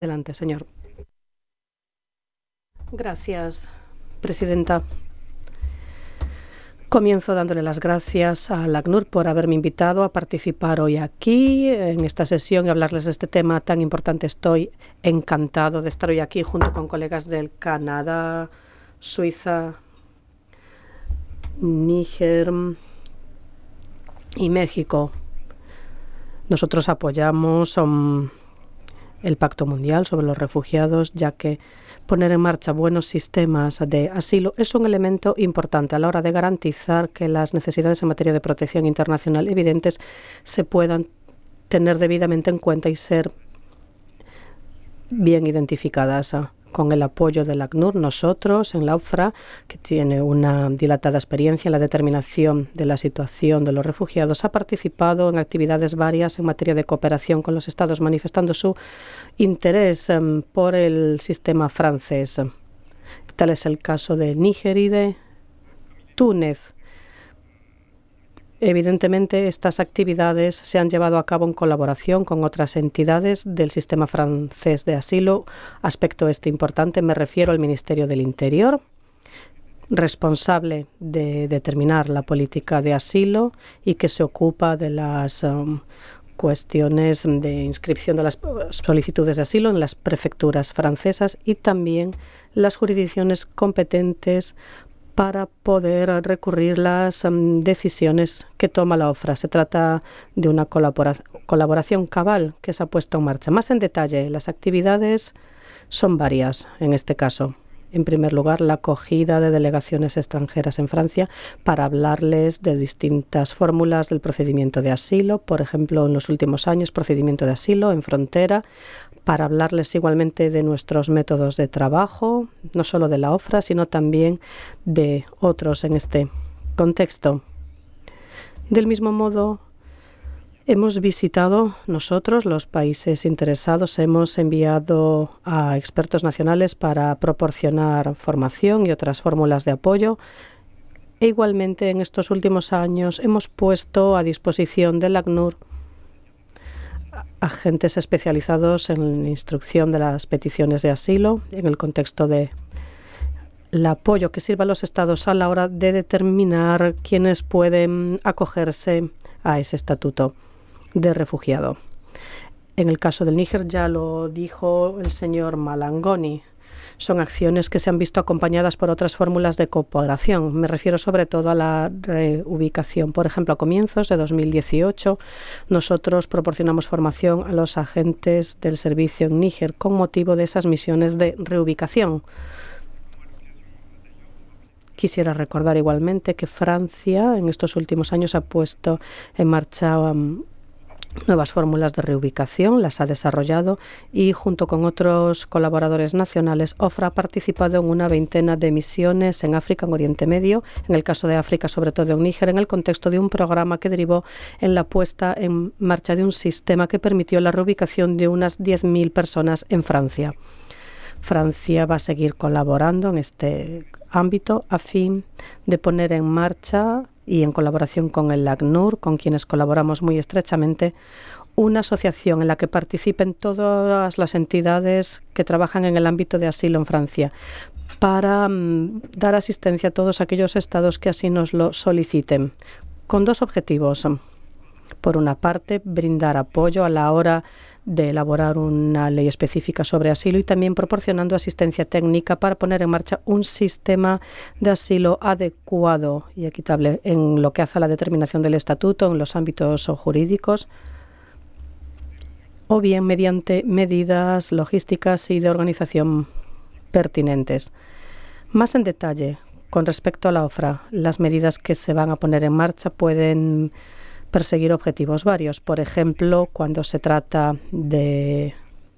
Adelante, señor. Gracias, presidenta. Comienzo dándole las gracias al ACNUR por haberme invitado a participar hoy aquí en esta sesión y hablarles de este tema tan importante. Estoy encantado de estar hoy aquí junto con colegas del Canadá, Suiza, Níger y México. Nosotros apoyamos el Pacto Mundial sobre los Refugiados, ya que poner en marcha buenos sistemas de asilo es un elemento importante a la hora de garantizar que las necesidades en materia de protección internacional evidentes se puedan tener debidamente en cuenta y ser bien identificadas. Con el apoyo del ACNUR, nosotros en la UFRA, que tiene una dilatada experiencia en la determinación de la situación de los refugiados, ha participado en actividades varias en materia de cooperación con los Estados, manifestando su interés por el sistema francés. Tal es el caso de Níger y de Túnez. Evidentemente, estas actividades se han llevado a cabo en colaboración con otras entidades del sistema francés de asilo. Aspecto importante, me refiero al Ministerio del Interior, responsable de determinar la política de asilo y que se ocupa de las cuestiones de inscripción de las solicitudes de asilo en las prefecturas francesas y también las jurisdicciones competentes para poder recurrir las decisiones que toma la OFRA. Se trata de una colaboración cabal que se ha puesto en marcha. Más en detalle, las actividades son varias en este caso. En primer lugar, la acogida de delegaciones extranjeras en Francia para hablarles de distintas fórmulas del procedimiento de asilo, por ejemplo, en los últimos años, procedimiento de asilo en frontera, para hablarles igualmente de nuestros métodos de trabajo, no solo de la OFRA, sino también de otros en este contexto. Del mismo modo, hemos visitado nosotros los países interesados, hemos enviado a expertos nacionales para proporcionar formación y otras fórmulas de apoyo. E igualmente, en estos últimos años hemos puesto a disposición del ACNUR agentes especializados en la instrucción de las peticiones de asilo en el contexto de el apoyo que sirva a los estados a la hora de determinar quiénes pueden acogerse a ese estatuto de refugiado. En el caso del Níger ya lo dijo el señor Malangoni. Son acciones que se han visto acompañadas por otras fórmulas de cooperación. Me refiero sobre todo a la reubicación. Por ejemplo, a comienzos de 2018, nosotros proporcionamos formación a los agentes del servicio en Níger con motivo de esas misiones de reubicación. Quisiera recordar igualmente que Francia en estos últimos años ha puesto en marcha nuevas fórmulas de reubicación, las ha desarrollado y junto con otros colaboradores nacionales, OFRA ha participado en una veintena de misiones en África, en Oriente Medio, en el caso de África, sobre todo en Níger, en el contexto de un programa que derivó en la puesta en marcha de un sistema que permitió la reubicación de unas 10.000 personas en Francia. Francia va a seguir colaborando en este ámbito a fin de poner en marcha y en colaboración con el ACNUR, con quienes colaboramos muy estrechamente, una asociación en la que participen todas las entidades que trabajan en el ámbito de asilo en Francia para dar asistencia a todos aquellos estados que así nos lo soliciten, con dos objetivos. Por una parte, brindar apoyo a la hora de elaborar una ley específica sobre asilo y también proporcionando asistencia técnica para poner en marcha un sistema de asilo adecuado y equitable en lo que hace a la determinación del estatuto, en los ámbitos jurídicos, o bien mediante medidas logísticas y de organización pertinentes. Más en detalle, con respecto a la OFRA, las medidas que se van a poner en marcha pueden perseguir objetivos varios. Por ejemplo, cuando se trata de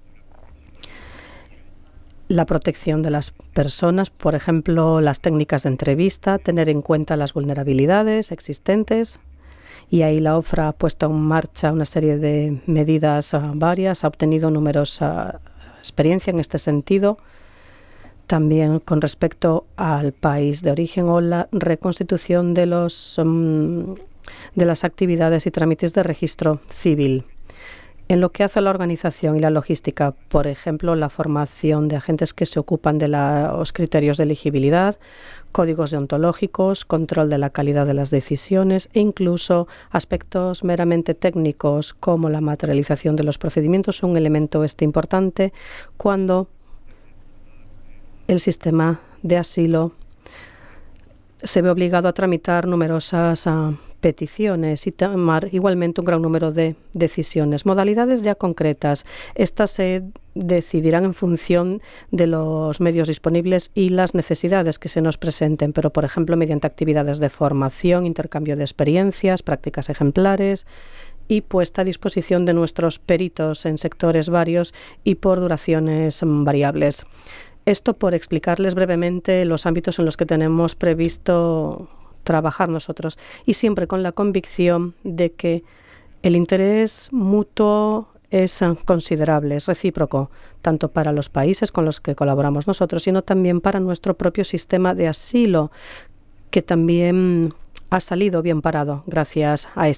la protección de las personas, por ejemplo, las técnicas de entrevista, tener en cuenta las vulnerabilidades existentes. Y ahí la OFRA ha puesto en marcha una serie de medidas varias, ha obtenido numerosa experiencia en este sentido. También con respecto al país de origen o la reconstitución de las actividades y trámites de registro civil. En lo que hace a la organización y la logística, por ejemplo, la formación de agentes que se ocupan de los criterios de elegibilidad, códigos deontológicos, control de la calidad de las decisiones e incluso aspectos meramente técnicos como la materialización de los procedimientos son un elemento importante cuando el sistema de asilo se ve obligado a tramitar numerosas peticiones y tomar igualmente un gran número de decisiones. Modalidades ya concretas. Estas se decidirán en función de los medios disponibles y las necesidades que se nos presenten, pero por ejemplo mediante actividades de formación, intercambio de experiencias, prácticas ejemplares y puesta a disposición de nuestros peritos en sectores varios y por duraciones variables. Esto por explicarles brevemente los ámbitos en los que tenemos previsto trabajar nosotros y siempre con la convicción de que el interés mutuo es considerable, es recíproco, tanto para los países con los que colaboramos nosotros, sino también para nuestro propio sistema de asilo, que también ha salido bien parado gracias a